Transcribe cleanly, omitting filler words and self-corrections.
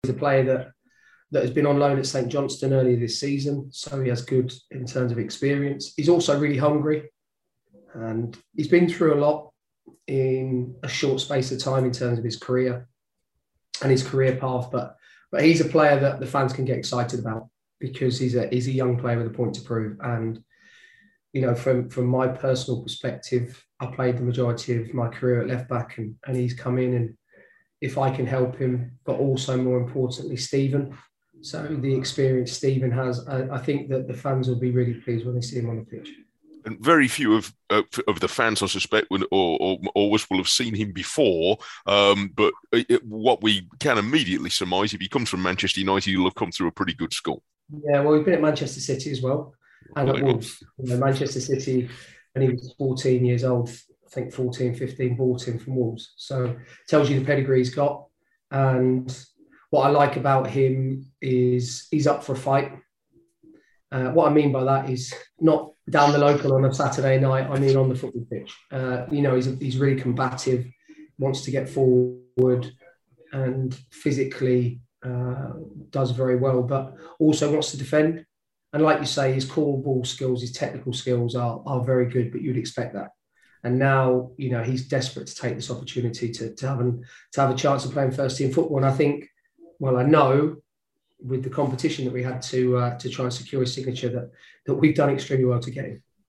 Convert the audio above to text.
a player that has been on loan at St Johnstone earlier this season, so he has good in terms of experience. He's also really hungry, and he's been through a lot in a short space of time in terms of his career and his career path. But he's a player that the fans can get excited about because he's a young player with a point to prove. And you know, from my personal perspective, I played the majority of my career at left back, and he's come in, and if I can help him, but also more importantly, Stephen. So the experience Stephen has, I think that the fans will be really pleased when they see him on the pitch. And very few of the fans, I suspect, or always will have seen him before. But what we can immediately surmise, if he comes from Manchester United, he'll have come through a pretty good school. Yeah, well, he's been at Manchester City as well, and at Wolves. You know, Manchester City, when he was 14 years old, I think 14, 15, bought him from Wolves. So it tells you the pedigree he's got. And what I like about him is he's up for a fight. What I mean by that is not down the local on a Saturday night. I mean on the football pitch. You know, he's really combative, wants to get forward, and physically does very well, but also wants to defend. And like you say, his core ball skills, his technical skills are very good, but you'd expect that. And now, you know, he's desperate to take this opportunity to have a chance of playing first team football. And I think, well, I know with the competition that we had to try and secure his signature that we've done extremely well to get him.